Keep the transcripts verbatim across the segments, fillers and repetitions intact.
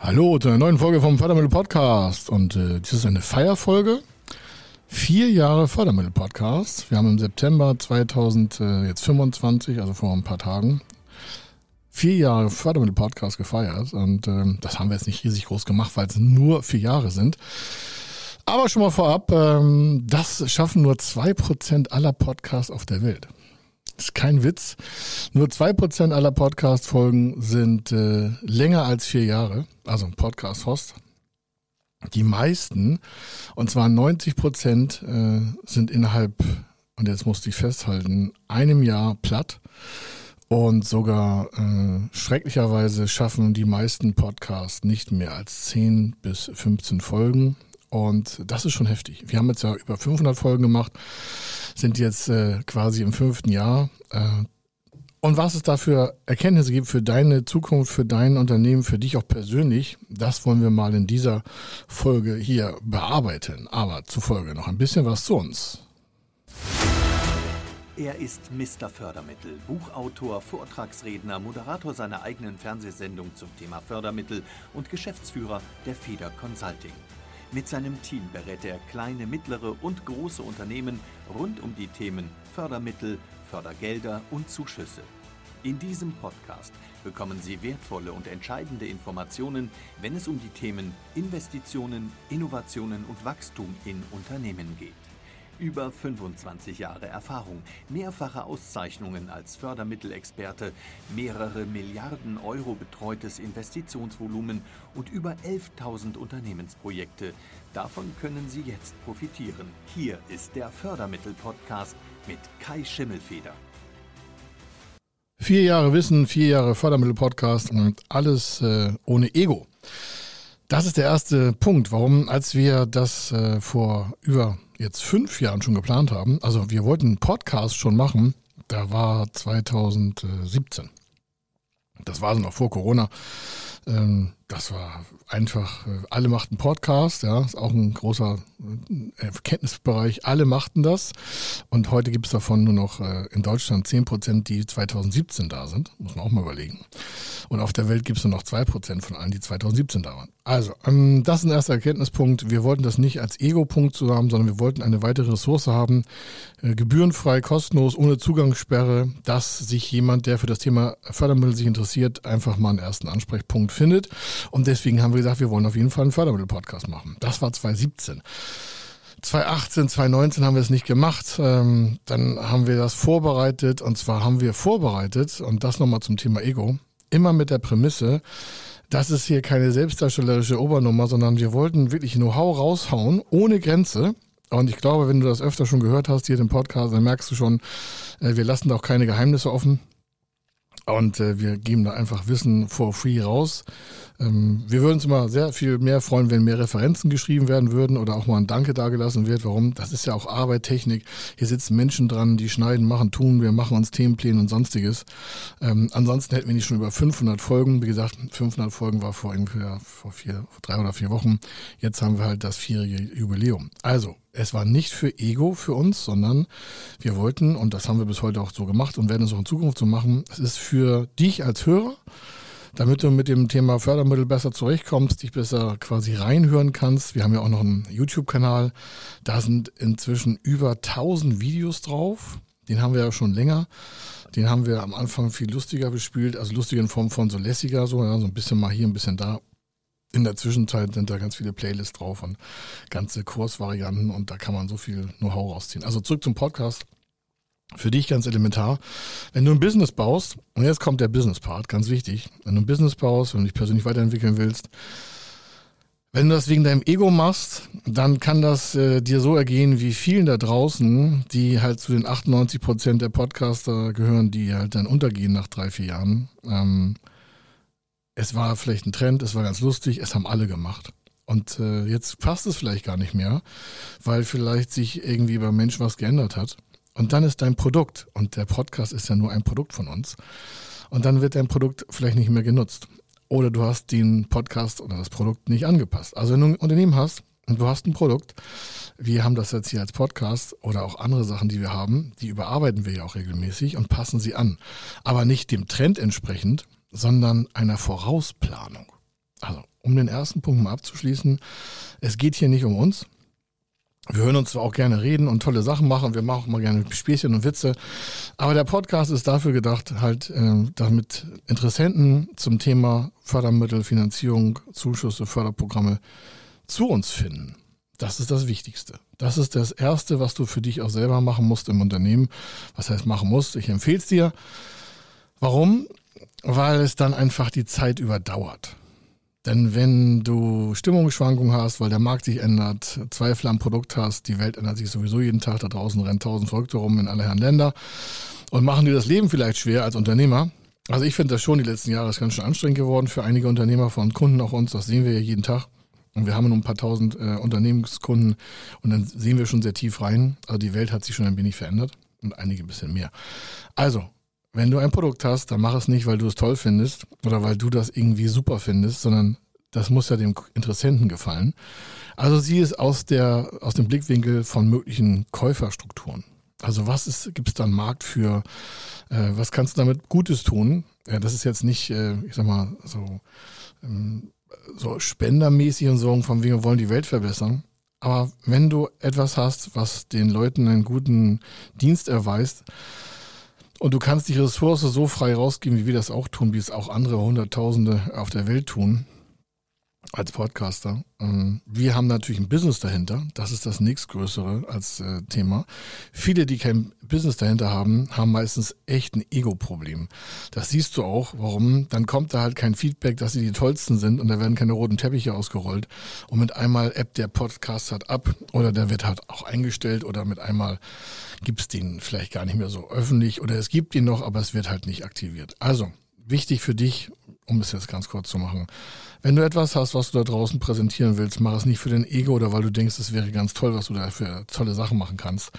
Hallo zu einer neuen Folge vom Fördermittel-Podcast und äh, dies ist eine Feierfolge. Vier Jahre Fördermittel-Podcast. Wir haben im September zweitausendfünfundzwanzig, also vor ein paar Tagen, vier Jahre Fördermittel-Podcast gefeiert und äh, das haben wir jetzt nicht riesig groß gemacht, weil es nur vier Jahre sind. Aber schon mal vorab, ähm, das schaffen nur zwei Prozent aller Podcasts auf der Welt. Ist kein Witz. Nur zwei Prozent aller Podcast-Folgen sind äh, länger als vier Jahre, also ein Podcast-Host. Die meisten, und zwar neunzig Prozent, äh, sind innerhalb, und jetzt musste ich festhalten, einem Jahr platt. Und sogar äh, schrecklicherweise schaffen die meisten Podcasts nicht mehr als zehn bis fünfzehn Folgen. Und das ist schon heftig. Wir haben jetzt ja über fünfhundert Folgen gemacht, sind jetzt äh, quasi im fünften Jahr. Äh, und was es da für Erkenntnisse gibt für deine Zukunft, für dein Unternehmen, für dich auch persönlich, das wollen wir mal in dieser Folge hier bearbeiten. Aber zufolge noch ein bisschen was zu uns. Er ist Mister Fördermittel, Buchautor, Vortragsredner, Moderator seiner eigenen Fernsehsendung zum Thema Fördermittel und Geschäftsführer der Feder Consulting. Mit seinem Team berät er kleine, mittlere und große Unternehmen rund um die Themen Fördermittel, Fördergelder und Zuschüsse. In diesem Podcast bekommen Sie wertvolle und entscheidende Informationen, wenn es um die Themen Investitionen, Innovationen und Wachstum in Unternehmen geht. Über fünfundzwanzig Jahre Erfahrung, mehrfache Auszeichnungen als Fördermittelexperte, mehrere Milliarden Euro betreutes Investitionsvolumen und über elftausend Unternehmensprojekte. Davon können Sie jetzt profitieren. Hier ist der Fördermittel-Podcast mit Kai Schimmelfeder. Vier Jahre Wissen, vier Jahre Fördermittel-Podcast und alles äh, ohne Ego. Das ist der erste Punkt, warum, als wir das äh, vor über jetzt fünf Jahren schon geplant haben, also wir wollten einen Podcast schon machen, da war zweitausendsiebzehn. Das war so noch vor Corona. Ähm, das war einfach, äh, alle machten Podcast, ja, ist auch ein großer äh, Kenntnisbereich, alle machten das. Und heute gibt es davon nur noch äh, in Deutschland zehn Prozent, die zweitausendsiebzehn da sind, muss man auch mal überlegen. Und auf der Welt gibt es nur noch zwei Prozent von allen, die zweitausendsiebzehn da waren. Also, ähm, das ist ein erster Erkenntnispunkt. Wir wollten das nicht als Ego-Punkt zu haben, sondern wir wollten eine weitere Ressource haben, äh, gebührenfrei, kostenlos, ohne Zugangssperre, dass sich jemand, der für das Thema Fördermittel sich interessiert, einfach mal einen ersten Ansprechpunkt findet. Und deswegen haben wir gesagt, wir wollen auf jeden Fall einen Fördermittel-Podcast machen. Das war zweitausendsiebzehn. zweitausendachtzehn, zweitausendneunzehn haben wir es nicht gemacht. Ähm, dann haben wir das vorbereitet. Und zwar haben wir vorbereitet, und das nochmal zum Thema Ego, immer mit der Prämisse, das ist hier keine selbstdarstellerische Obernummer, sondern wir wollten wirklich Know-how raushauen, ohne Grenze. Und ich glaube, wenn du das öfter schon gehört hast, hier im Podcast, dann merkst du schon, äh, wir lassen da auch keine Geheimnisse offen. Und äh, wir geben da einfach Wissen for free raus. Ähm, wir würden uns immer sehr viel mehr freuen, wenn mehr Referenzen geschrieben werden würden oder auch mal ein Danke dagelassen wird. Warum? Das ist ja auch Arbeit, Technik. Hier sitzen Menschen dran, die schneiden, machen, tun. Wir machen uns Themenpläne und Sonstiges. Ähm, ansonsten hätten wir nicht schon über fünfhundert Folgen. Wie gesagt, fünfhundert Folgen war vor ungefähr vor vier, vor drei oder vier Wochen. Jetzt haben wir halt das vierjährige Jubiläum. Also, es war nicht für Ego für uns, sondern wir wollten, und das haben wir bis heute auch so gemacht und werden es auch in Zukunft so machen, es ist für dich als Hörer, damit du mit dem Thema Fördermittel besser zurechtkommst, dich besser quasi reinhören kannst. Wir haben ja auch noch einen YouTube-Kanal, da sind inzwischen über tausend Videos drauf, den haben wir ja schon länger. Den haben wir am Anfang viel lustiger bespielt, also lustig in Form von so lässiger, so, ja, so ein bisschen mal hier, ein bisschen da. In der Zwischenzeit sind da ganz viele Playlists drauf und ganze Kursvarianten und da kann man so viel Know-how rausziehen. Also zurück zum Podcast. Für dich ganz elementar. Wenn du ein Business baust, und jetzt kommt der Business-Part, ganz wichtig. Wenn du ein Business baust, wenn du dich persönlich weiterentwickeln willst, wenn du das wegen deinem Ego machst, dann kann das äh, dir so ergehen wie vielen da draußen, die halt zu den achtundneunzig Prozent der Podcaster gehören, die halt dann untergehen nach drei, vier Jahren. Ähm, Es war vielleicht ein Trend, es war ganz lustig, es haben alle gemacht. Und äh, jetzt passt es vielleicht gar nicht mehr, weil vielleicht sich irgendwie beim Mensch was geändert hat. Und dann ist dein Produkt, und der Podcast ist ja nur ein Produkt von uns, und dann wird dein Produkt vielleicht nicht mehr genutzt. Oder du hast den Podcast oder das Produkt nicht angepasst. Also wenn du ein Unternehmen hast und du hast ein Produkt, wir haben das jetzt hier als Podcast oder auch andere Sachen, die wir haben, die überarbeiten wir ja auch regelmäßig und passen sie an. Aber nicht dem Trend entsprechend, sondern einer Vorausplanung. Also um den ersten Punkt mal abzuschließen, es geht hier nicht um uns. Wir hören uns zwar auch gerne reden und tolle Sachen machen, wir machen auch mal gerne Späßchen und Witze, aber der Podcast ist dafür gedacht, halt äh, damit Interessenten zum Thema Fördermittel, Finanzierung, Zuschüsse, Förderprogramme zu uns finden. Das ist das Wichtigste. Das ist das Erste, was du für dich auch selber machen musst im Unternehmen. Was heißt machen musst? Ich empfehle es dir. Warum? Weil es dann einfach die Zeit überdauert. Denn wenn du Stimmungsschwankungen hast, weil der Markt sich ändert, Zweifel am Produkt hast, die Welt ändert sich sowieso jeden Tag, da draußen rennen tausend Verrückte rum in alle Herren Länder und machen dir das Leben vielleicht schwer als Unternehmer. Also ich finde das schon, die letzten Jahre ist ganz schön anstrengend geworden für einige Unternehmer, von Kunden auch uns, das sehen wir ja jeden Tag. Und wir haben nur ein paar tausend äh, Unternehmenskunden und dann sehen wir schon sehr tief rein. Also die Welt hat sich schon ein wenig verändert und einige ein bisschen mehr. Also, wenn du ein Produkt hast, dann mach es nicht, weil du es toll findest oder weil du das irgendwie super findest, sondern das muss ja dem Interessenten gefallen. Also sieh es aus der aus dem Blickwinkel von möglichen Käuferstrukturen. Also was gibt es da einen Markt für, äh, was kannst du damit Gutes tun? Ja, das ist jetzt nicht, äh, ich sag mal, so, ähm, so spendermäßig und so, von wegen wir wollen die Welt verbessern. Aber wenn du etwas hast, was den Leuten einen guten Dienst erweist, und du kannst die Ressource so frei rausgeben, wie wir das auch tun, wie es auch andere Hunderttausende auf der Welt tun, als Podcaster. Wir haben natürlich ein Business dahinter. Das ist das nächstgrößere als äh, Thema. Viele, die kein Business dahinter haben, haben meistens echt ein Ego-Problem. Das siehst du auch. Warum? Dann kommt da halt kein Feedback, dass sie die Tollsten sind und da werden keine roten Teppiche ausgerollt. Und mit einmal ebbt der Podcast halt ab oder der wird halt auch eingestellt oder mit einmal gibt es den vielleicht gar nicht mehr so öffentlich oder es gibt ihn noch, aber es wird halt nicht aktiviert. Also, wichtig für dich, um es jetzt ganz kurz zu machen, wenn du etwas hast, was du da draußen präsentieren willst, mach es nicht für dein Ego oder weil du denkst, es wäre ganz toll, was du da für tolle Sachen machen kannst.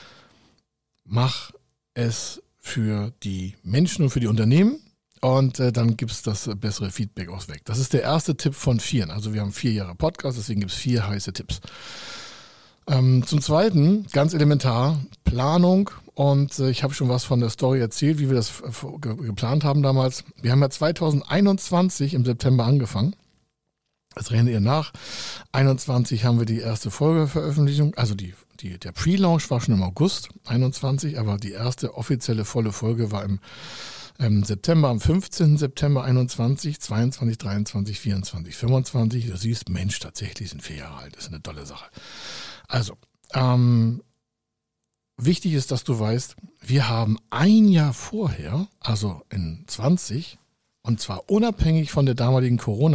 Mach es für die Menschen und für die Unternehmen und äh, dann gibt es das bessere Feedback auch weg. Das ist der erste Tipp von vieren. Also wir haben vier Jahre Podcast, deswegen gibt es vier heiße Tipps. Ähm, zum Zweiten, ganz elementar, Planung. Und äh, ich habe schon was von der Story erzählt, wie wir das f- ge- geplant haben damals. Wir haben ja zweitausendeinundzwanzig im September angefangen. Das renne ihr nach. einundzwanzig haben wir die erste Folgeveröffentlichung, also die, die, der Pre-Launch war schon im August einundzwanzig, aber die erste offizielle volle Folge war im, im September, am fünfzehnten September einundzwanzig, zweiundzwanzig, dreiundzwanzig, vierundzwanzig, fünfundzwanzig. Du siehst, Mensch, tatsächlich sind vier Jahre alt. Das ist eine tolle Sache. Also, ähm, wichtig ist, dass du weißt, wir haben ein Jahr vorher, also in zwanzig, und zwar unabhängig von der damaligen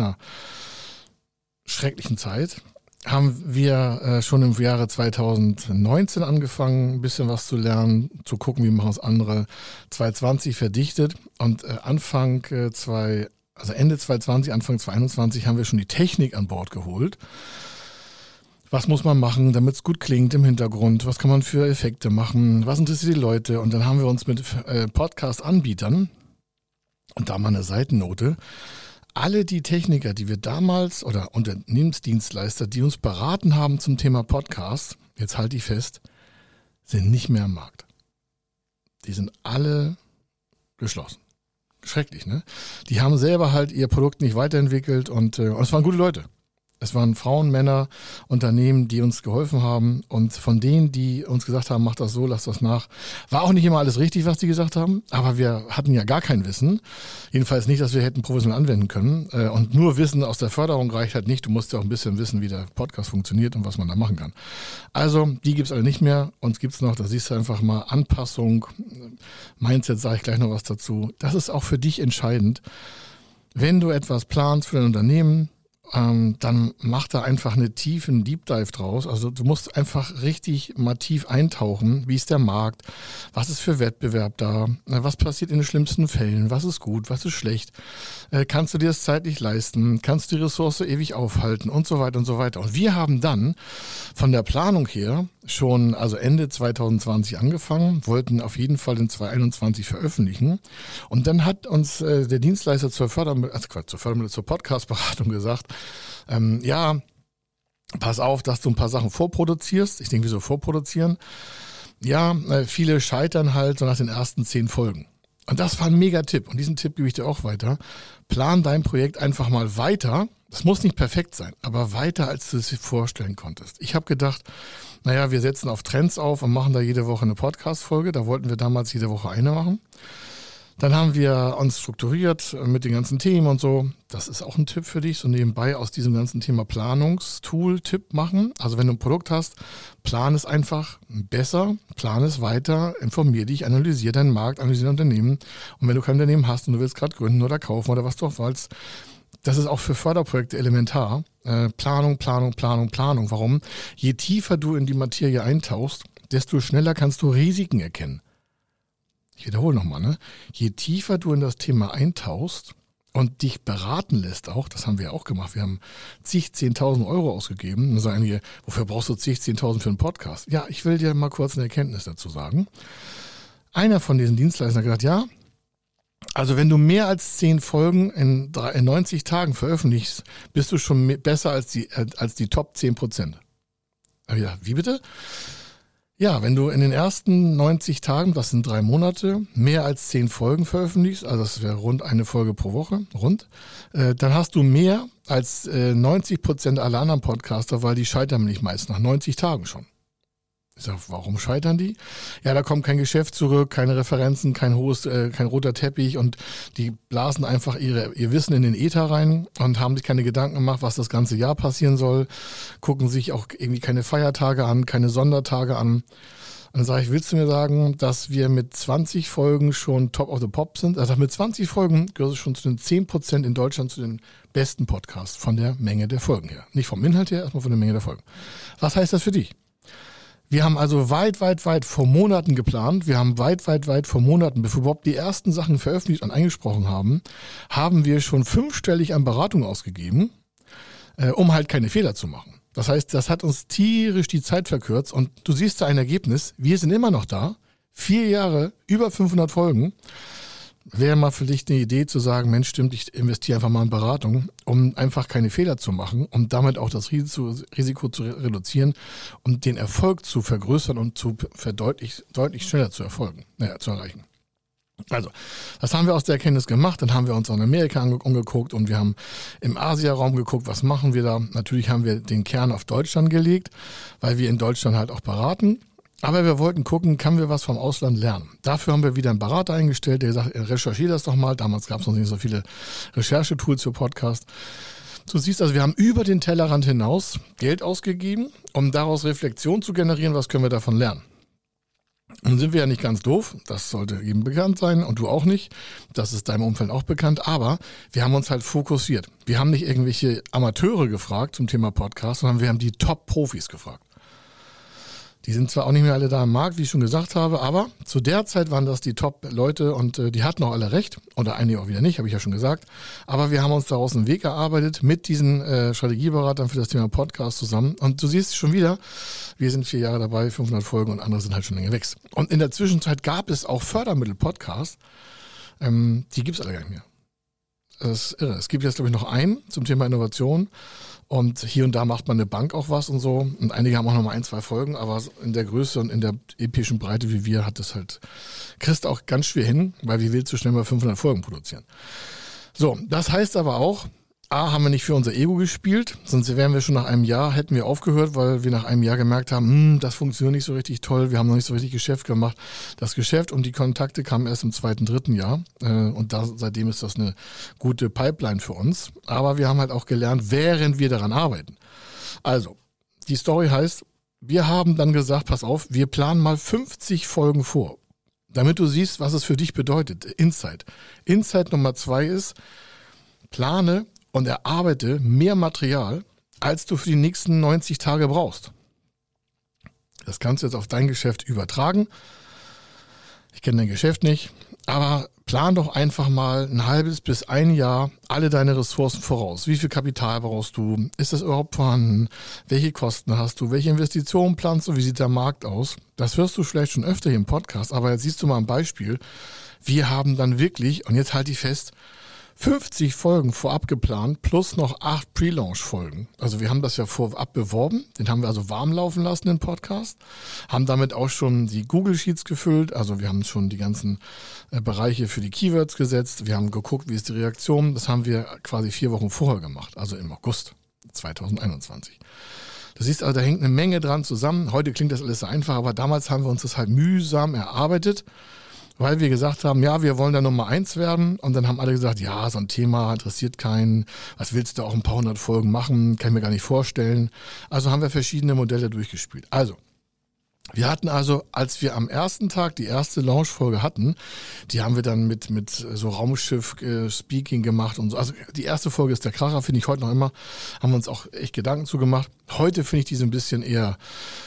Corona-schrecklichen Zeit, haben wir äh, schon im Jahre zweitausendneunzehn angefangen, ein bisschen was zu lernen, zu gucken, wie machen es andere. zweitausendzwanzig verdichtet und äh, Anfang äh, zwei, also Ende zweitausendzwanzig, Anfang zweitausendeinundzwanzig haben wir schon die Technik an Bord geholt. Was muss man machen, damit es gut klingt im Hintergrund? Was kann man für Effekte machen? Was interessiert die Leute? Und dann haben wir uns mit äh, Podcast-Anbietern, und da mal eine Seitennote, alle die Techniker, die wir damals, oder Unternehmensdienstleister, die uns beraten haben zum Thema Podcast, jetzt halte ich fest, sind nicht mehr am Markt. Die sind alle geschlossen. Schrecklich, ne? Die haben selber halt ihr Produkt nicht weiterentwickelt und, äh, und es waren gute Leute. Es waren Frauen, Männer, Unternehmen, die uns geholfen haben und von denen, die uns gesagt haben, mach das so, lass das nach. War auch nicht immer alles richtig, was die gesagt haben, aber wir hatten ja gar kein Wissen. Jedenfalls nicht, dass wir hätten professionell anwenden können. Und nur Wissen aus der Förderung reicht halt nicht. Du musst ja auch ein bisschen wissen, wie der Podcast funktioniert und was man da machen kann. Also, die gibt's alle nicht mehr. Uns gibt's noch, da siehst du einfach mal Anpassung, Mindset, sage ich gleich noch was dazu. Das ist auch für dich entscheidend. Wenn du etwas planst für dein Unternehmen, Ähm, dann mach da einfach eine tiefen Deep Dive draus. Also du musst einfach richtig mal tief eintauchen. Wie ist der Markt? Was ist für Wettbewerb da? Was passiert in den schlimmsten Fällen? Was ist gut? Was ist schlecht? Äh, kannst du dir das zeitlich leisten? Kannst du die Ressource ewig aufhalten? Und so weiter und so weiter. Und wir haben dann von der Planung her schon, also Ende zweitausendzwanzig angefangen, wollten auf jeden Fall in zweitausendeinundzwanzig veröffentlichen. Und dann hat uns äh, der Dienstleister zur Fördermittel, also Quatsch, zur Fördermittel, zur Podcast-Beratung gesagt, ähm, ja, pass auf, dass du ein paar Sachen vorproduzierst. Ich denke, wieso vorproduzieren? Ja, äh, viele scheitern halt so nach den ersten zehn Folgen. Und das war ein Mega-Tipp. Und diesen Tipp gebe ich dir auch weiter. Plan dein Projekt einfach mal weiter. Es muss nicht perfekt sein, aber weiter, als du es dir vorstellen konntest. Ich habe gedacht, naja, wir setzen auf Trends auf und machen da jede Woche eine Podcast-Folge. Da wollten wir damals jede Woche eine machen. Dann haben wir uns strukturiert mit den ganzen Themen und so. Das ist auch ein Tipp für dich, so nebenbei aus diesem ganzen Thema Planungstool-Tipp machen. Also wenn du ein Produkt hast, plan es einfach besser, plan es weiter, informier dich, analysier deinen Markt, analysier dein Unternehmen. Und wenn du kein Unternehmen hast und du willst gerade gründen oder kaufen oder was du auch willst, das ist auch für Förderprojekte elementar. Äh, Planung, Planung, Planung, Planung. Warum? Je tiefer du in die Materie eintauchst, desto schneller kannst du Risiken erkennen. Ich wiederhole nochmal, ne? Je tiefer du in das Thema eintauchst und dich beraten lässt auch, das haben wir auch gemacht, wir haben zig, zehntausend Euro ausgegeben. Dann sagen die, wofür brauchst du zig, zehntausend für einen Podcast? Ja, ich will dir mal kurz eine Erkenntnis dazu sagen. Einer von diesen Dienstleistern hat gesagt, ja, also wenn du mehr als zehn Folgen in, in neunzig Tagen veröffentlichst, bist du schon mehr, besser als die, als die Top zehn Prozent. Ja, wie bitte? Ja, wenn du in den ersten neunzig Tagen, das sind drei Monate, mehr als zehn Folgen veröffentlichst, also das wäre rund eine Folge pro Woche, rund, äh, dann hast du mehr als äh, neunzig Prozent aller anderen Podcaster, weil die scheitern nicht meist nach neunzig Tagen schon. Ich sage, warum scheitern die? Ja, da kommt kein Geschäft zurück, keine Referenzen, kein hohes, äh, kein roter Teppich und die blasen einfach ihre, ihr Wissen in den Äther rein und haben sich keine Gedanken gemacht, was das ganze Jahr passieren soll, gucken sich auch irgendwie keine Feiertage an, keine Sondertage an. Und dann sage ich, willst du mir sagen, dass wir mit zwanzig Folgen schon Top of the Pop sind? Also mit zwanzig Folgen gehörst du schon zu den zehn Prozent in Deutschland zu den besten Podcasts von der Menge der Folgen her. Nicht vom Inhalt her, erstmal von der Menge der Folgen. Was heißt das für dich? Wir haben also weit, weit, weit vor Monaten geplant. Wir haben weit, weit, weit vor Monaten, bevor wir überhaupt die ersten Sachen veröffentlicht und eingesprochen haben, haben wir schon fünfstellig an Beratung ausgegeben, äh, um halt keine Fehler zu machen. Das heißt, das hat uns tierisch die Zeit verkürzt und du siehst da ein Ergebnis. Wir sind immer noch da. Vier Jahre, über fünfhundert Folgen. Wäre mal vielleicht eine Idee zu sagen, Mensch, stimmt, ich investiere einfach mal in Beratung, um einfach keine Fehler zu machen, um damit auch das Risiko, Risiko zu reduzieren und den Erfolg zu vergrößern und zu verdeutlich, deutlich schneller zu erfolgen, naja, zu erreichen. Also, das haben wir aus der Erkenntnis gemacht, dann haben wir uns auch in Amerika angeguckt und wir haben im Asia-Raum geguckt, was machen wir da. Natürlich haben wir den Kern auf Deutschland gelegt, weil wir in Deutschland halt auch beraten. Aber wir wollten gucken, können wir was vom Ausland lernen. Dafür haben wir wieder einen Berater eingestellt, der gesagt hat, recherchiere das doch mal. Damals gab es noch nicht so viele Recherchetools für Podcasts. Du siehst also, wir haben über den Tellerrand hinaus Geld ausgegeben, um daraus Reflexion zu generieren, was können wir davon lernen. Nun sind wir ja nicht ganz doof, das sollte jedem bekannt sein und du auch nicht. Das ist deinem Umfeld auch bekannt, aber wir haben uns halt fokussiert. Wir haben nicht irgendwelche Amateure gefragt zum Thema Podcast, sondern wir haben die Top-Profis gefragt. Die sind zwar auch nicht mehr alle da im Markt, wie ich schon gesagt habe, aber zu der Zeit waren das die Top-Leute und äh, die hatten auch alle recht. Oder einige auch wieder nicht, habe ich ja schon gesagt. Aber wir haben uns daraus einen Weg erarbeitet mit diesen äh, Strategieberatern für das Thema Podcast zusammen. Und du siehst schon wieder, wir sind vier Jahre dabei, fünfhundert Folgen und andere sind halt schon länger weg. Und in der Zwischenzeit gab es auch Fördermittel-Podcasts. Ähm, die gibt's alle gar nicht mehr. Das ist irre. Es gibt jetzt, glaube ich, noch einen zum Thema Innovation. Und hier und da macht man eine Bank auch was und so. Und einige haben auch noch mal ein, zwei Folgen, aber in der Größe und in der epischen Breite wie wir hat das halt, kriegst auch ganz schwer hin, weil wie willst du schnell mal fünfhundert Folgen produzieren? So, das heißt aber auch, A, haben wir nicht für unser Ego gespielt, sonst wären wir schon nach einem Jahr, hätten wir aufgehört, weil wir nach einem Jahr gemerkt haben, hm, das funktioniert nicht so richtig toll, wir haben noch nicht so richtig Geschäft gemacht. Das Geschäft und die Kontakte kamen erst im zweiten, dritten Jahr äh, und da, seitdem ist das eine gute Pipeline für uns. Aber wir haben halt auch gelernt, während wir daran arbeiten. Also, die Story heißt, wir haben dann gesagt, pass auf, wir planen mal fünfzig Folgen vor, damit du siehst, was es für dich bedeutet. Insight. Insight Nummer zwei ist, plane und erarbeite mehr Material, als du für die nächsten neunzig Tage brauchst. Das kannst du jetzt auf dein Geschäft übertragen. Ich kenne dein Geschäft nicht, aber plan doch einfach mal ein halbes bis ein Jahr alle deine Ressourcen voraus. Wie viel Kapital brauchst du? Ist das überhaupt vorhanden? Welche Kosten hast du? Welche Investitionen planst du? Wie sieht der Markt aus? Das hörst du vielleicht schon öfter hier im Podcast, aber jetzt siehst du mal ein Beispiel. Wir haben dann wirklich, und jetzt halte ich fest, fünfzig Folgen vorab geplant, plus noch acht Pre-Launch-Folgen. Also wir haben das ja vorab beworben, den haben wir also warm laufen lassen, den Podcast, haben damit auch schon die Google Sheets gefüllt, also wir haben schon die ganzen äh, Bereiche für die Keywords gesetzt, wir haben geguckt, wie ist die Reaktion, das haben wir quasi vier Wochen vorher gemacht, also im August zweitausendeinundzwanzig. Du siehst also, da hängt eine Menge dran zusammen. Heute klingt das alles so einfach, aber damals haben wir uns das halt mühsam erarbeitet, weil wir gesagt haben, ja, wir wollen da Nummer eins werden. Und dann haben alle gesagt, ja, so ein Thema interessiert keinen. Was willst du auch ein paar hundert Folgen machen? Kann ich mir gar nicht vorstellen. Also haben wir verschiedene Modelle durchgespielt. Also, wir hatten also, als wir am ersten Tag die erste Launch-Folge hatten, die haben wir dann mit mit so Raumschiff-Speaking gemacht und so. Also die erste Folge ist der Kracher, finde ich heute noch immer. Haben wir uns auch echt Gedanken zugemacht. Heute finde ich die so ein bisschen eher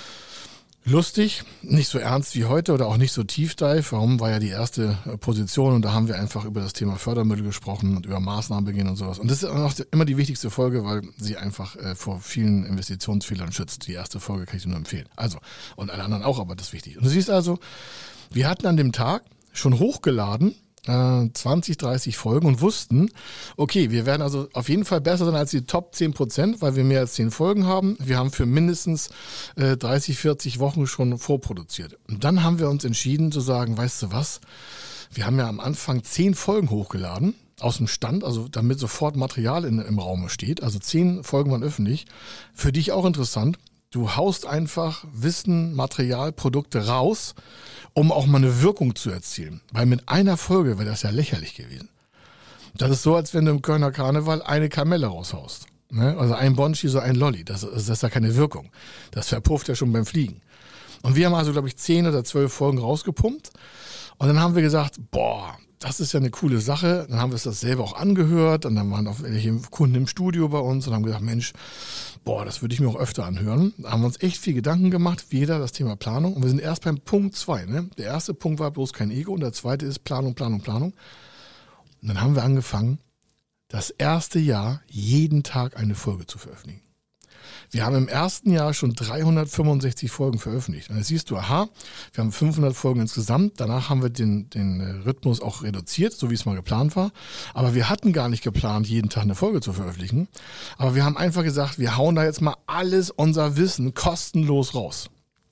lustig, nicht so ernst wie heute oder auch nicht so tiefdive. Warum? War ja die erste Position und da haben wir einfach über das Thema Fördermittel gesprochen und über Maßnahmen beginnen und sowas. Und das ist auch immer die wichtigste Folge, weil sie einfach äh, vor vielen Investitionsfehlern schützt. Die erste Folge kann ich dir nur empfehlen. Also, und alle anderen auch, aber das ist wichtig. Und du siehst also, wir hatten an dem Tag schon hochgeladen, zwanzig, dreißig Folgen und wussten, okay, wir werden also auf jeden Fall besser sein als die Top zehn Prozent, weil wir mehr als zehn Folgen haben. Wir haben für mindestens äh, dreißig, vierzig Wochen schon vorproduziert. Und dann haben wir uns entschieden zu sagen, weißt du was, wir haben ja am Anfang zehn Folgen hochgeladen aus dem Stand, also damit sofort Material in, im Raum steht. Also zehn Folgen waren öffentlich. Für dich auch interessant. Du haust einfach Wissen, Material, Produkte raus, um auch mal eine Wirkung zu erzielen. Weil mit einer Folge wäre das ja lächerlich gewesen. Das ist so, als wenn du im Kölner Karneval eine Kamelle raushaust. Ne? Also ein Bonschi, so ein Lolli. Das, das ist ja keine Wirkung. Das verpufft ja schon beim Fliegen. Und wir haben also, glaube ich, zehn oder zwölf Folgen rausgepumpt. Und dann haben wir gesagt, boah, das ist ja eine coole Sache. Dann haben wir uns das selber auch angehört und dann waren auch welche Kunden im Studio bei uns und haben gesagt, Mensch, boah, das würde ich mir auch öfter anhören. Da haben wir uns echt viel Gedanken gemacht, jeder das Thema Planung. Und wir sind erst beim Punkt zwei. Ne? Der erste Punkt war bloß kein Ego und der zweite ist Planung, Planung, Planung. Und dann haben wir angefangen, das erste Jahr jeden Tag eine Folge zu veröffentlichen. Wir haben im ersten Jahr schon dreihundertfünfundsechzig Folgen veröffentlicht. Und jetzt siehst du, aha, wir haben fünfhundert Folgen insgesamt. Danach haben wir den, den Rhythmus auch reduziert, so wie es mal geplant war. Aber wir hatten gar nicht geplant, jeden Tag eine Folge zu veröffentlichen. Aber wir haben einfach gesagt, wir hauen da jetzt mal alles unser Wissen kostenlos raus.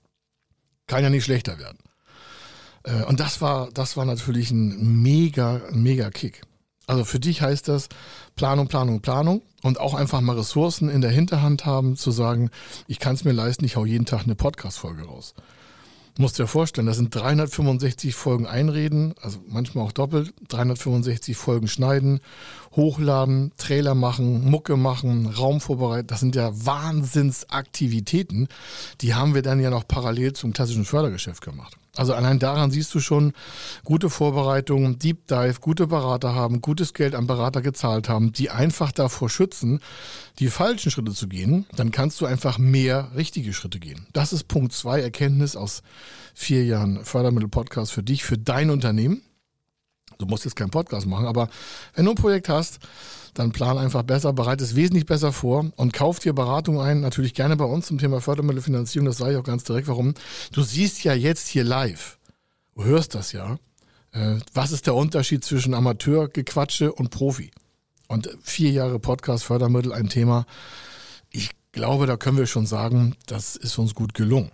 Kann ja nicht schlechter werden. Und das war, das war natürlich ein mega, mega Kick. Also für dich heißt das Planung, Planung, Planung und auch einfach mal Ressourcen in der Hinterhand haben, zu sagen, ich kann es mir leisten, ich hau jeden Tag eine Podcast-Folge raus. Du musst dir vorstellen, das sind dreihundertfünfundsechzig Folgen einreden, also manchmal auch doppelt, dreihundertfünfundsechzig Folgen schneiden, hochladen, Trailer machen, Mucke machen, Raum vorbereiten. Das sind ja Wahnsinnsaktivitäten, die haben wir dann ja noch parallel zum klassischen Fördergeschäft gemacht. Also allein daran siehst du schon, gute Vorbereitungen, Deep Dive, gute Berater haben, gutes Geld an Berater gezahlt haben, die einfach davor schützen, die falschen Schritte zu gehen. Dann kannst du einfach mehr richtige Schritte gehen. Das ist Punkt zwei, Erkenntnis aus vier Jahren Fördermittel-Podcast für dich, für dein Unternehmen. Du musst jetzt keinen Podcast machen, aber wenn du ein Projekt hast, dann plan einfach besser, bereite es wesentlich besser vor und kauf dir Beratung ein, natürlich gerne bei uns zum Thema Fördermittelfinanzierung, das sage ich auch ganz direkt, warum. Du siehst ja jetzt hier live, du hörst das ja, äh, was ist der Unterschied zwischen Amateurgequatsche und Profi? Und vier Jahre Podcast, Fördermittel, ein Thema, ich glaube, da können wir schon sagen, das ist uns gut gelungen.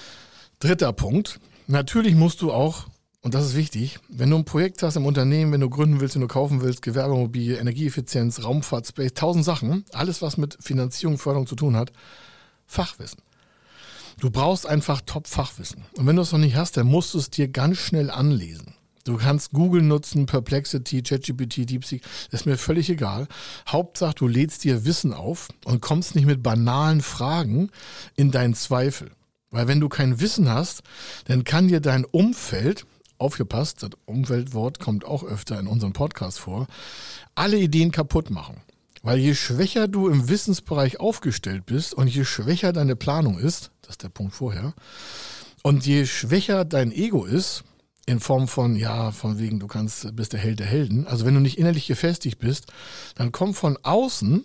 Dritter Punkt, natürlich musst du auch, und das ist wichtig, wenn du ein Projekt hast im Unternehmen, wenn du gründen willst, wenn du kaufen willst, Gewerbemobil, Energieeffizienz, Raumfahrt, Space, tausend Sachen, alles was mit Finanzierung, Förderung zu tun hat, Fachwissen. Du brauchst einfach Top-Fachwissen. Und wenn du es noch nicht hast, dann musst du es dir ganz schnell anlesen. Du kannst Google nutzen, Perplexity, ChatGPT, DeepSeek, das ist mir völlig egal. Hauptsache, du lädst dir Wissen auf und kommst nicht mit banalen Fragen in deinen Zweifel. Weil wenn du kein Wissen hast, dann kann dir dein Umfeld, aufgepasst, das Umweltwort kommt auch öfter in unserem Podcast vor, alle Ideen kaputt machen. Weil je schwächer du im Wissensbereich aufgestellt bist und je schwächer deine Planung ist, das ist der Punkt vorher, und je schwächer dein Ego ist, in Form von, ja, von wegen, du kannst, bist der Held der Helden, also wenn du nicht innerlich gefestigt bist, dann kommt von außen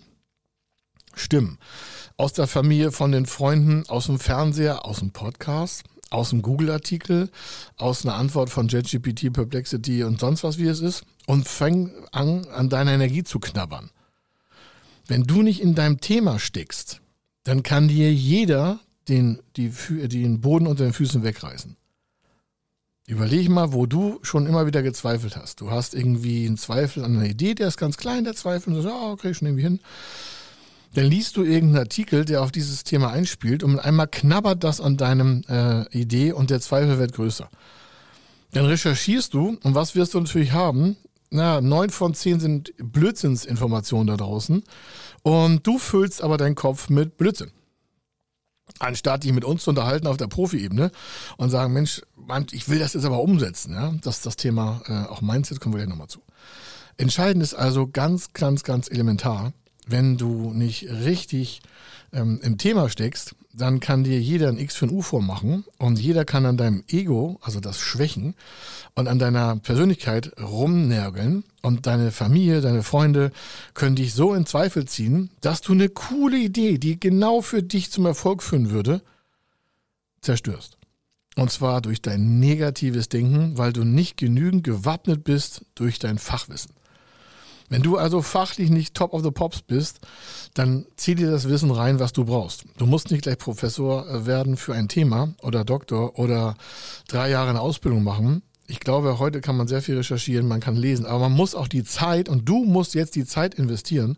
Stimmen. Aus der Familie, von den Freunden, aus dem Fernseher, aus dem Podcast, aus dem Google-Artikel, aus einer Antwort von ChatGPT, Perplexity und sonst was wie es ist. und fang an, an deiner Energie zu knabbern. Wenn du nicht in deinem Thema steckst, dann kann dir jeder den, die, den Boden unter den Füßen wegreißen. Überleg mal, wo du schon immer wieder gezweifelt hast. Du hast irgendwie einen Zweifel an einer Idee, der ist ganz klein, der Zweifel, und du sagst, ja, okay, ich nehme hin. Dann liest du irgendeinen Artikel, der auf dieses Thema einspielt, und einmal knabbert das an deinem äh, Idee und der Zweifel wird größer. Dann recherchierst du, und was wirst du natürlich haben? Na, neun von zehn sind Blödsinnsinformationen da draußen, und du füllst aber deinen Kopf mit Blödsinn. Anstatt dich mit uns zu unterhalten auf der Profi-Ebene und sagen, Mensch, ich will das jetzt aber umsetzen. Ja? Das ist das Thema, äh, auch Mindset, kommen wir gleich nochmal zu. Entscheidend ist also ganz, ganz, ganz elementar, wenn du nicht richtig ähm, im Thema steckst, dann kann dir jeder ein X für ein U vormachen und jeder kann an deinem Ego, also das Schwächen, und an deiner Persönlichkeit rumnörgeln, und deine Familie, deine Freunde können dich so in Zweifel ziehen, dass du eine coole Idee, die genau für dich zum Erfolg führen würde, zerstörst. Und zwar durch dein negatives Denken, weil du nicht genügend gewappnet bist durch dein Fachwissen. Wenn du also fachlich nicht top of the pops bist, dann zieh dir das Wissen rein, was du brauchst. Du musst nicht gleich Professor werden für ein Thema oder Doktor oder drei Jahre eine Ausbildung machen. Ich glaube, heute kann man sehr viel recherchieren, man kann lesen, aber man muss auch die Zeit, und du musst jetzt die Zeit investieren.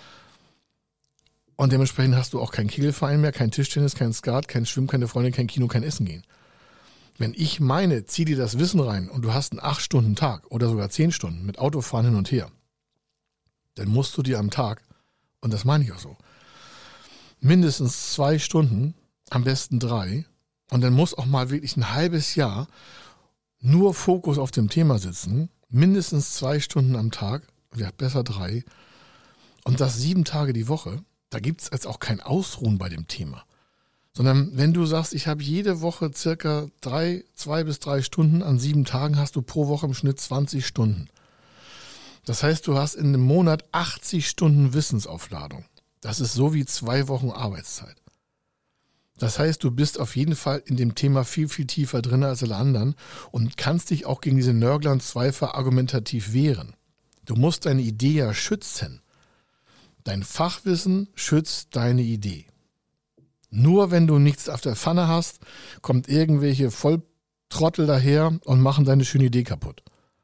Und dementsprechend hast du auch keinen Kegelverein mehr, kein Tischtennis, kein Skat, kein Schwimmen, keine Freunde, kein Kino, kein Essen gehen. Wenn ich meine, zieh dir das Wissen rein und du hast einen acht Stunden Tag oder sogar zehn Stunden mit Autofahren hin und her, dann musst du dir am Tag, und das meine ich auch so, mindestens zwei Stunden, am besten drei, und dann muss auch mal wirklich ein halbes Jahr nur Fokus auf dem Thema sitzen, mindestens zwei Stunden am Tag, ja besser drei, und das sieben Tage die Woche. Da gibt es jetzt auch kein Ausruhen bei dem Thema. Sondern wenn du sagst, ich habe jede Woche circa drei, zwei bis drei Stunden, an sieben Tagen hast du pro Woche im Schnitt zwanzig Stunden. Das heißt, du hast in einem Monat achtzig Stunden Wissensaufladung. Das ist so wie zwei Wochen Arbeitszeit. Das heißt, du bist auf jeden Fall in dem Thema viel, viel tiefer drin als alle anderen und kannst dich auch gegen diese Nörgler und Zweifler argumentativ wehren. Du musst deine Idee ja schützen. Dein Fachwissen schützt deine Idee. Nur wenn du nichts auf der Pfanne hast, kommt irgendwelche Volltrottel daher und machen deine schöne Idee kaputt.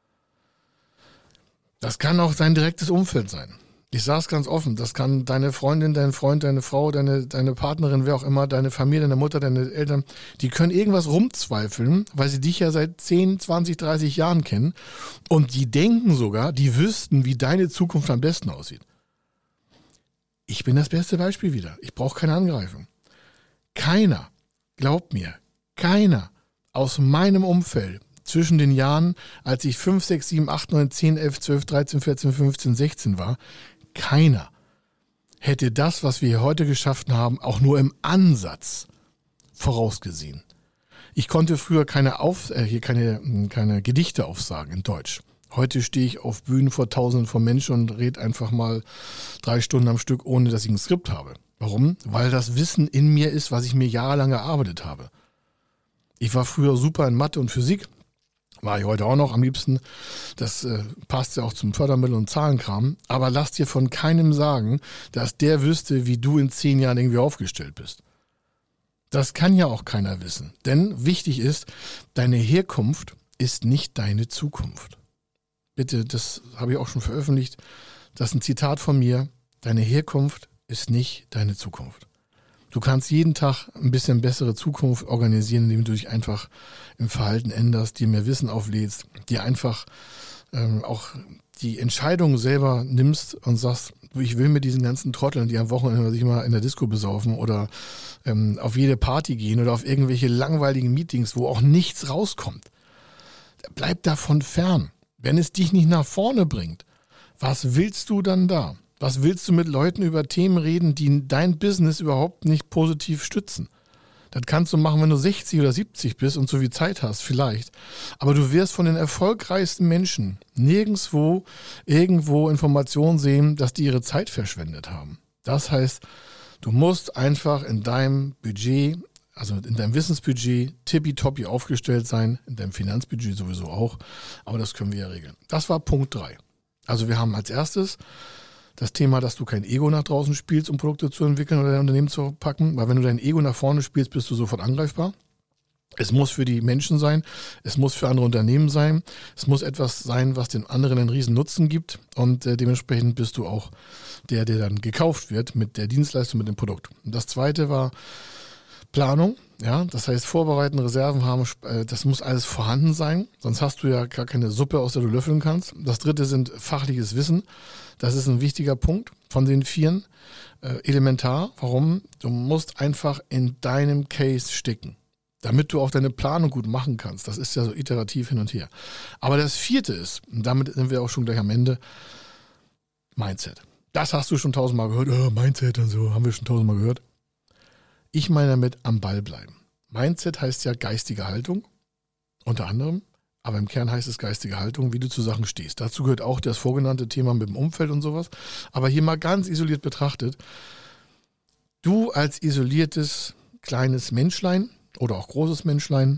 Das kann auch dein direktes Umfeld sein. Ich sage es ganz offen, das kann deine Freundin, dein Freund, deine Frau, deine, deine Partnerin, wer auch immer, deine Familie, deine Mutter, deine Eltern, die können irgendwas rumzweifeln, weil sie dich ja seit zehn, zwanzig, dreißig Jahren kennen, und die denken sogar, die wüssten, wie deine Zukunft am besten aussieht. Ich bin das beste Beispiel wieder. Ich brauche keine Angreifung. Keiner, glaubt mir, keiner aus meinem Umfeld zwischen den Jahren, als ich fünf, sechs, sieben, acht, neun, zehn, elf, zwölf, dreizehn, vierzehn, fünfzehn, sechzehn war, keiner hätte das, was wir heute geschaffen haben, auch nur im Ansatz vorausgesehen. Ich konnte früher keine, Auf, äh, hier keine, keine Gedichte aufsagen in Deutsch. Heute stehe ich auf Bühnen vor Tausenden von Menschen und rede einfach mal drei Stunden am Stück, ohne dass ich ein Skript habe. Warum? Weil das Wissen in mir ist, was ich mir jahrelang erarbeitet habe. Ich war früher super in Mathe und Physik, war ich heute auch noch am liebsten. Das äh, passt ja auch zum Fördermittel- und Zahlenkram. Aber lass dir von keinem sagen, dass der wüsste, wie du in zehn Jahren irgendwie aufgestellt bist. Das kann ja auch keiner wissen. Denn wichtig ist, deine Herkunft ist nicht deine Zukunft. Bitte, das habe ich auch schon veröffentlicht. Das ist ein Zitat von mir. Deine Herkunft ist nicht deine Zukunft. Du kannst jeden Tag ein bisschen bessere Zukunft organisieren, indem du dich einfach im Verhalten änderst, dir mehr Wissen auflädst, dir einfach ähm, auch die Entscheidung selber nimmst und sagst, ich will mit diesen ganzen Trotteln, die am Wochenende sich mal in der Disco besaufen oder ähm, auf jede Party gehen oder auf irgendwelche langweiligen Meetings, wo auch nichts rauskommt. Bleib davon fern. Wenn es dich nicht nach vorne bringt, was willst du dann da? Was willst du mit Leuten über Themen reden, die dein Business überhaupt nicht positiv stützen? Das kannst du machen, wenn du sechzig oder siebzig bist und so viel Zeit hast, vielleicht. Aber du wirst von den erfolgreichsten Menschen nirgendwo irgendwo Informationen sehen, dass die ihre Zeit verschwendet haben. Das heißt, du musst einfach in deinem Budget Also in deinem Wissensbudget tippitoppi aufgestellt sein, in deinem Finanzbudget sowieso auch, aber das können wir ja regeln. Das war Punkt drei. Also wir haben als erstes das Thema, dass du kein Ego nach draußen spielst, um Produkte zu entwickeln oder dein Unternehmen zu packen, weil wenn du dein Ego nach vorne spielst, bist du sofort angreifbar. Es muss für die Menschen sein, es muss für andere Unternehmen sein, es muss etwas sein, was den anderen einen riesen Nutzen gibt und äh, dementsprechend bist du auch der, der dann gekauft wird mit der Dienstleistung, mit dem Produkt. Und das zweite war Planung, ja, das heißt vorbereiten, Reserven haben, äh, das muss alles vorhanden sein, sonst hast du ja gar keine Suppe, aus der du löffeln kannst. Das dritte sind fachliches Wissen, das ist ein wichtiger Punkt von den vieren, äh, elementar. Warum? Du musst einfach in deinem Case sticken, damit du auch deine Planung gut machen kannst. Das ist ja so iterativ hin und her. Aber das vierte ist, und damit sind wir auch schon gleich am Ende, Mindset. Das hast du schon tausendmal gehört. Oh, Mindset und so, haben wir schon tausendmal gehört. Ich meine damit am Ball bleiben. Mindset heißt ja geistige Haltung, unter anderem. Aber im Kern heißt es geistige Haltung, wie du zu Sachen stehst. Dazu gehört auch das vorgenannte Thema mit dem Umfeld und sowas. Aber hier mal ganz isoliert betrachtet, du als isoliertes kleines Menschlein, oder auch großes Menschlein,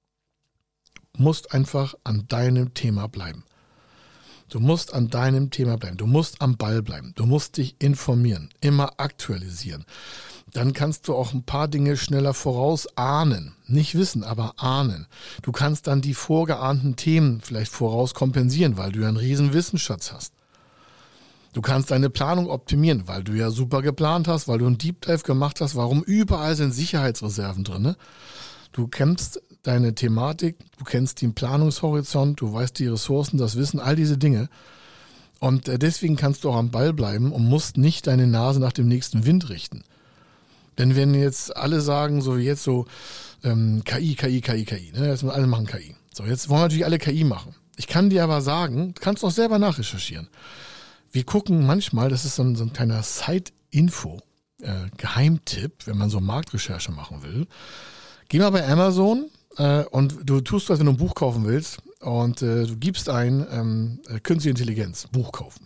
musst einfach an deinem Thema bleiben. Du musst an deinem Thema bleiben. Du musst am Ball bleiben. Du musst dich informieren, immer aktualisieren. Dann kannst du auch ein paar Dinge schneller vorausahnen. Nicht wissen, aber ahnen. Du kannst dann die vorgeahnten Themen vielleicht voraus kompensieren, weil du ja einen riesen Wissensschatz hast. Du kannst deine Planung optimieren, weil du ja super geplant hast, weil du einen Deep Dive gemacht hast. Warum? Überall sind Sicherheitsreserven drin. Ne? Du kennst deine Thematik, du kennst den Planungshorizont, du weißt die Ressourcen, das Wissen, all diese Dinge. Und deswegen kannst du auch am Ball bleiben und musst nicht deine Nase nach dem nächsten Wind richten. Denn wenn jetzt alle sagen, so wie jetzt so ähm, K I, K I, K I, K I, ne? Jetzt alle machen K I. So, jetzt wollen wir natürlich alle K I machen. Ich kann dir aber sagen, du kannst auch selber nachrecherchieren. Wir gucken manchmal, das ist so ein, so ein kleiner Side-Info, äh, Geheimtipp, wenn man so Marktrecherche machen will. Geh mal bei Amazon äh, und du tust das, wenn du ein Buch kaufen willst und äh, du gibst ein ähm, Künstliche Intelligenz, Buch kaufen.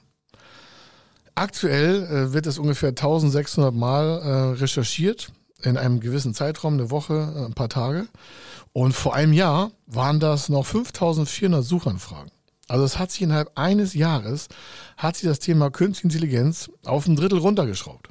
Aktuell äh, wird das ungefähr eintausendsechshundert Mal äh, recherchiert in einem gewissen Zeitraum, eine Woche, äh, ein paar Tage. Und vor einem Jahr waren das noch fünftausendvierhundert Suchanfragen. Also es hat sich innerhalb eines Jahres, hat sich das Thema Künstliche Intelligenz auf ein Drittel runtergeschraubt.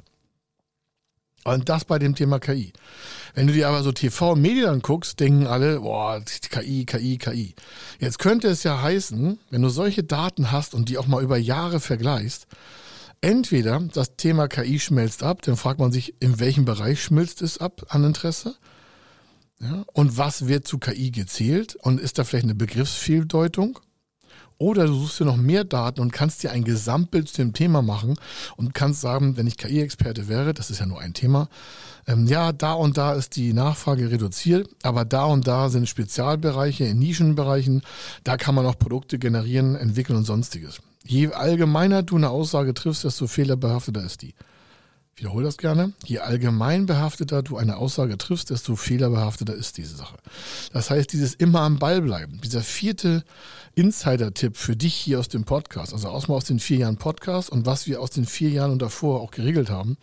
Und das bei dem Thema K I. Wenn du dir aber so T V und Medien anguckst, denken alle, boah, K I, K I, K I. Jetzt könnte es ja heißen, wenn du solche Daten hast und die auch mal über Jahre vergleichst, entweder das Thema K I schmelzt ab, dann fragt man sich, in welchem Bereich schmilzt es ab an Interesse? Ja, und was wird zu K I gezählt? Und ist da vielleicht eine Begriffsfehldeutung? Oder du suchst dir noch mehr Daten und kannst dir ein Gesamtbild zu dem Thema machen und kannst sagen, wenn ich K I-Experte wäre, das ist ja nur ein Thema, ähm, ja, da und da ist die Nachfrage reduziert, aber da und da sind Spezialbereiche in Nischenbereichen, da kann man auch Produkte generieren, entwickeln und sonstiges. Je allgemeiner du eine Aussage triffst, desto fehlerbehafteter ist die. Ich wiederhole das gerne. Je allgemein behafteter du eine Aussage triffst, desto fehlerbehafteter ist diese Sache. Das heißt, dieses immer am Ball bleiben, dieser vierte Insider-Tipp für dich hier aus dem Podcast, also aus, aus den vier Jahren Podcast und was wir aus den vier Jahren und davor auch geregelt haben,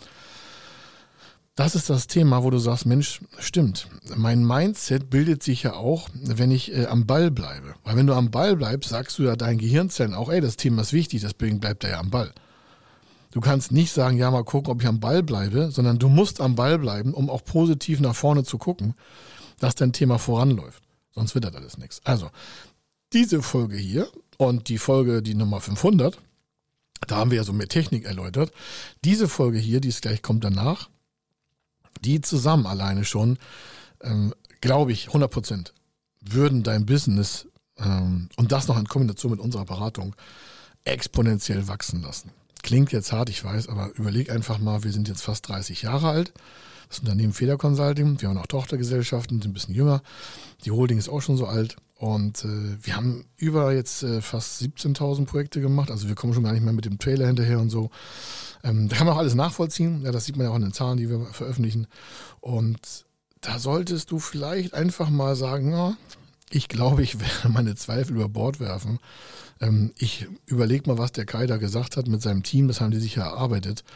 das ist das Thema, wo du sagst, Mensch, stimmt, mein Mindset bildet sich ja auch, wenn ich äh, am Ball bleibe. Weil wenn du am Ball bleibst, sagst du ja deinen Gehirnzellen auch, ey, das Thema ist wichtig, deswegen bleibt er ja am Ball. Du kannst nicht sagen, ja, mal gucken, ob ich am Ball bleibe, sondern du musst am Ball bleiben, um auch positiv nach vorne zu gucken, dass dein Thema voranläuft. Sonst wird das alles nichts. Also, diese Folge hier und die Folge, die Nummer fünfhundert, da haben wir ja so mehr Technik erläutert. Diese Folge hier, die es gleich kommt danach, die zusammen alleine schon, ähm, glaube ich, hundert Prozent würden dein Business ähm, und das noch in Kombination mit unserer Beratung exponentiell wachsen lassen. Klingt jetzt hart, ich weiß, aber überleg einfach mal, wir sind jetzt fast dreißig Jahre alt. Das Unternehmen Feder Consulting, wir haben auch Tochtergesellschaften, sind ein bisschen jünger. Die Holding ist auch schon so alt. Und äh, wir haben über jetzt äh, fast siebzehntausend Projekte gemacht. Also wir kommen schon gar nicht mehr mit dem Trailer hinterher und so. Ähm, da kann man auch alles nachvollziehen. Ja, das sieht man ja auch in den Zahlen, die wir veröffentlichen. Und da solltest du vielleicht einfach mal sagen, ja, ich glaube, ich werde meine Zweifel über Bord werfen. Ähm, ich überlege mal, was der Kai da gesagt hat mit seinem Team. Das haben die sich ja erarbeitet.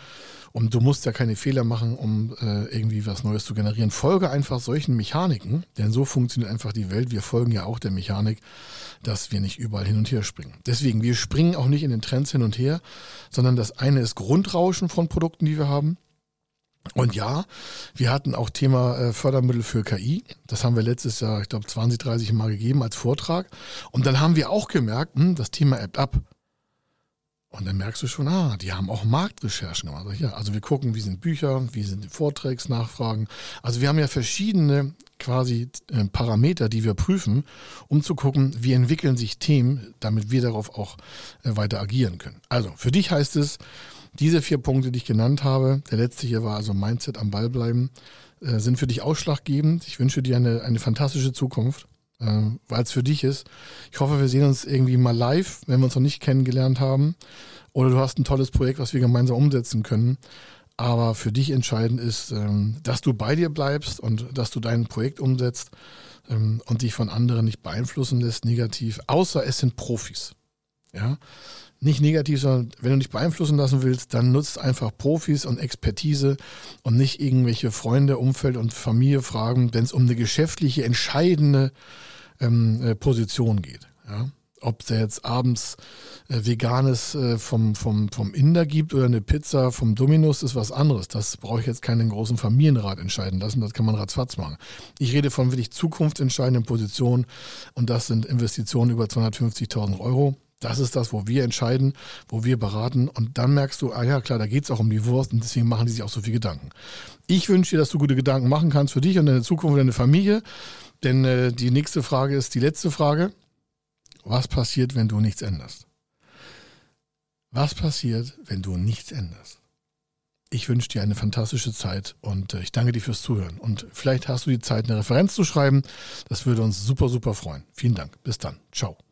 Und du musst ja keine Fehler machen, um äh, irgendwie was Neues zu generieren. Folge einfach solchen Mechaniken, denn so funktioniert einfach die Welt. Wir folgen ja auch der Mechanik, dass wir nicht überall hin und her springen. Deswegen, wir springen auch nicht in den Trends hin und her, sondern das eine ist Grundrauschen von Produkten, die wir haben. Und ja, wir hatten auch Thema äh, Fördermittel für K I. Das haben wir letztes Jahr, ich glaube, zwanzig, dreißig Mal gegeben als Vortrag. Und dann haben wir auch gemerkt, hm, das Thema ebbt ab. Und dann merkst du schon, ah, die haben auch Marktrecherchen gemacht. Ja, also wir gucken, wie sind Bücher, wie sind die Vortragsnachfragen. Also wir haben ja verschiedene quasi äh, Parameter, die wir prüfen, um zu gucken, wie entwickeln sich Themen, damit wir darauf auch äh, weiter agieren können. Also für dich heißt es, diese vier Punkte, die ich genannt habe, der letzte hier war also Mindset am Ball bleiben, äh, sind für dich ausschlaggebend. Ich wünsche dir eine, eine fantastische Zukunft, äh, weil es für dich ist. Ich hoffe, wir sehen uns irgendwie mal live, wenn wir uns noch nicht kennengelernt haben. Oder du hast ein tolles Projekt, was wir gemeinsam umsetzen können. Aber für dich entscheidend ist, ähm, dass du bei dir bleibst und dass du dein Projekt umsetzt ähm, und dich von anderen nicht beeinflussen lässt negativ, außer es sind Profis. Ja, nicht negativ, sondern wenn du dich beeinflussen lassen willst, dann nutzt einfach Profis und Expertise und nicht irgendwelche Freunde, Umfeld und Familie fragen, wenn es um eine geschäftliche, entscheidende ähm, äh, Position geht. Ja? Ob es jetzt abends äh, Veganes äh, vom, vom, vom Inder gibt oder eine Pizza vom Dominus, ist was anderes. Das brauche ich jetzt keinen großen Familienrat entscheiden lassen, das kann man ratzfatz machen. Ich rede von wirklich zukunftsentscheidenden Positionen und das sind Investitionen über zweihundertfünfzigtausend Euro. Das ist das, wo wir entscheiden, wo wir beraten und dann merkst du, ah ja klar, da geht es auch um die Wurst und deswegen machen die sich auch so viel Gedanken. Ich wünsche dir, dass du gute Gedanken machen kannst für dich und deine Zukunft und deine Familie, denn äh, die nächste Frage ist die letzte Frage. Was passiert, wenn du nichts änderst? Was passiert, wenn du nichts änderst? Ich wünsche dir eine fantastische Zeit und äh, ich danke dir fürs Zuhören und vielleicht hast du die Zeit, eine Referenz zu schreiben. Das würde uns super, super freuen. Vielen Dank. Bis dann. Ciao.